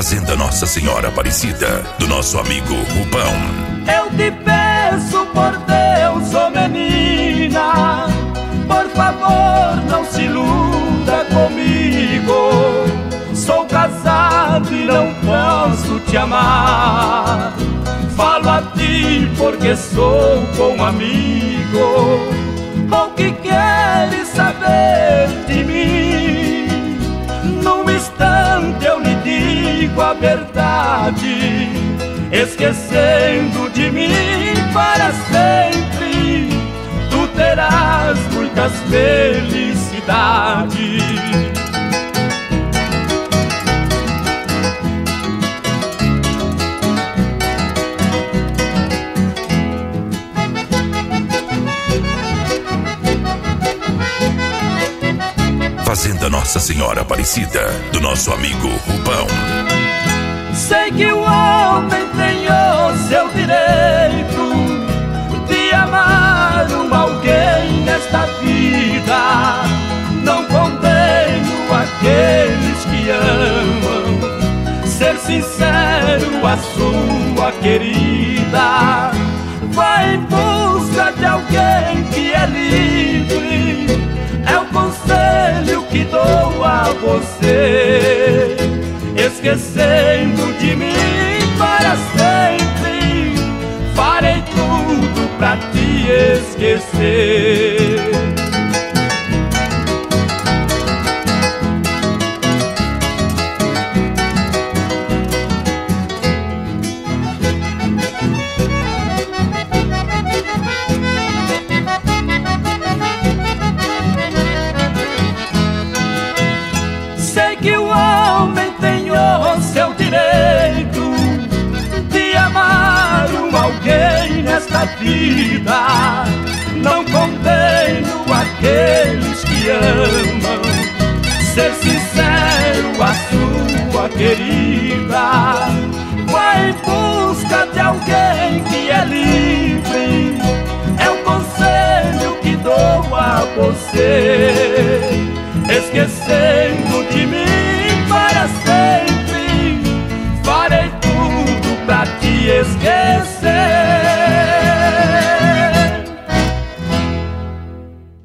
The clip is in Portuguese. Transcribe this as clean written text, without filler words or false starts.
Fazenda Nossa Senhora Aparecida, do nosso amigo Rubão. Eu te peço por Deus, ô menina, por favor não se iluda comigo. Sou casado e não posso te amar. Falo a ti porque sou bom amigo. O que queres saber de mim? Num instante eu lhe digo a verdade, esquecendo de mim para sempre, tu terás muitas felicidades. Fazenda Nossa Senhora Aparecida, do nosso amigo Rubão. Sei que o homem tem o seu direito de amar alguém nesta vida. Não condeno aqueles que amam. Ser sincero a sua querida. Vai em busca de alguém que é livre. É o conselho que dou a você. Esquecendo de mim para sempre, farei tudo pra te esquecer. Sei que o homem tem o seu direito de amar alguém nesta vida. Não condeno aqueles que amam. Ser sincero a sua querida. Vai em busca de alguém que é livre. É o conselho que dou a você. Esquecendo de mim para sempre, farei tudo pra te esquecer.